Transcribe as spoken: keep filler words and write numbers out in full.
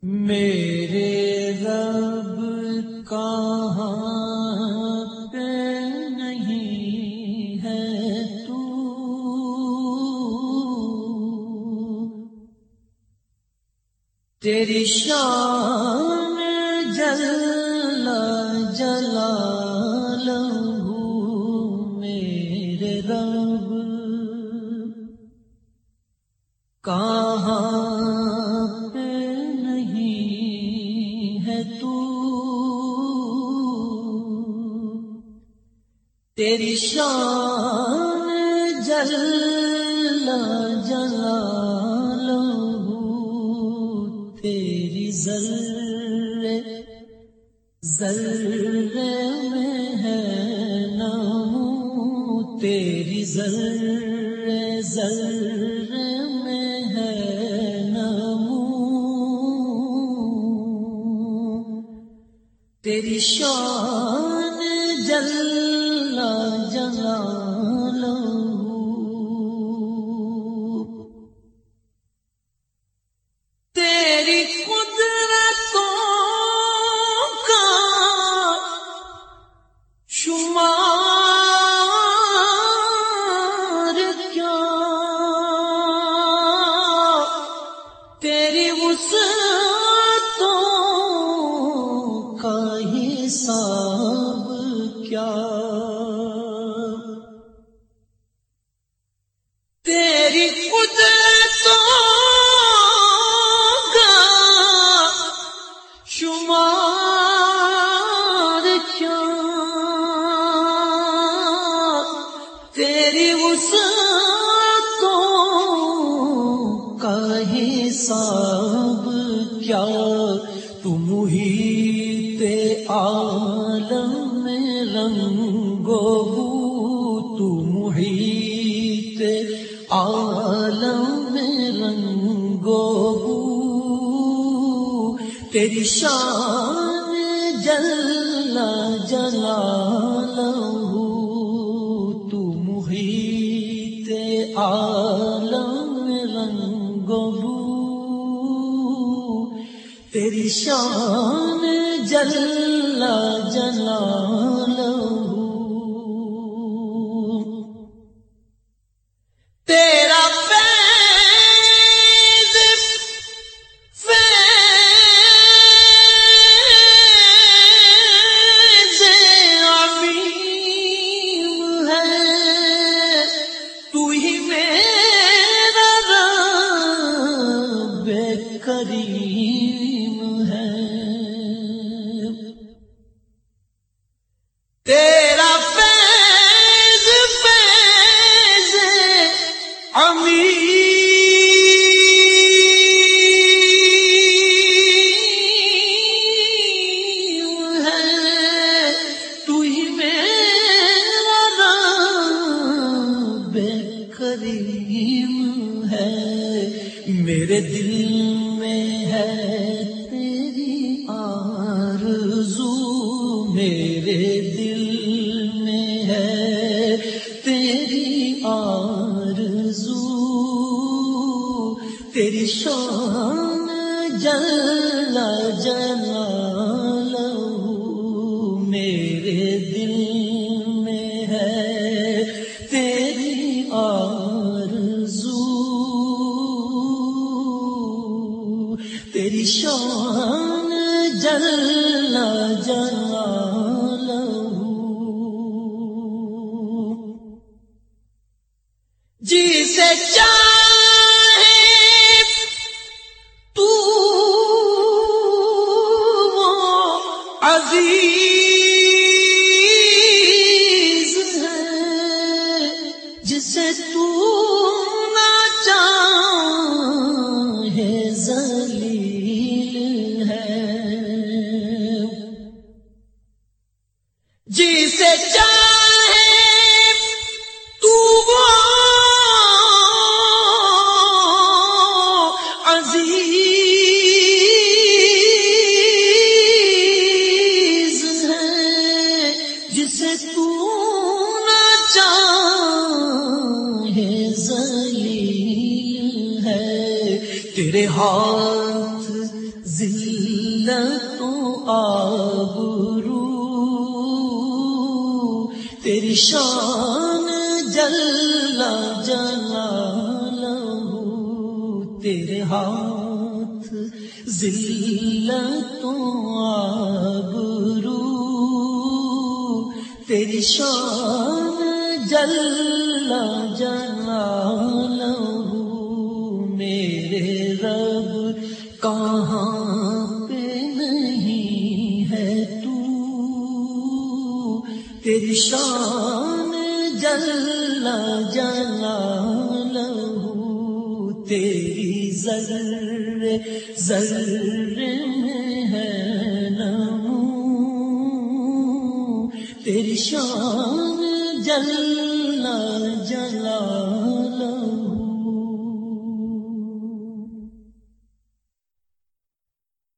میرے رب کہاں پہ نہیں ہے تو، تیری شان جل جلالہ میرے رب کہاں پہ نہیں ہے تو، تیری شان جل جلالہ تیری ذرے ذرے میں ہے نام، تیری ذرے ذرے میں ہے نام، تیری شان جل جلالہ، تیری قدرتوں کا شمار کیا، تیری وسعتوں کا حساب کیا، تیری قدرتوں کا شمار کیا، تیری وسعتوں کا حساب کیا، تو محیط عالم میں رنگ و بو، تو محیط عالم میں رنگ و بو، تیری شان جل جلالہ، تو محیط عالم میں رنگ و بو، تیری شان جل جلالہ، تیرا فیض فیض عمیم ہے، تو ہی میرا رب کریم ہے، تیرا فیض فیض عمیم ہے، تو ہی میرا رب کریم ہے، میرے دل میں ہے تیری آرزو، میرے دل میں ہے تیری آرزو، تیری شان جل جلالہ میرے دل میں ہے تیری آرزو، تیری شان جل جلالہ، جسے چاہے تو وہ عزیز ہے، جسے تو نہ چاہے ذلیل ہے، جسے چاہے تو وہ عزیز ہے، جسے تو نہ چاہے ذلیل ہے، تیرے ہاتھ ذلت و آبرو تیری شان جل جلالہ، تیرے ہاتھ ذلت و آبرو تیری شان جل جلالہ، میرے رب کہاں پہ نہیں ہے تو، تیری شان جل جلالہ، تیری ذرے ذرے میں ہے نمو، تیری شان جل جلالہ۔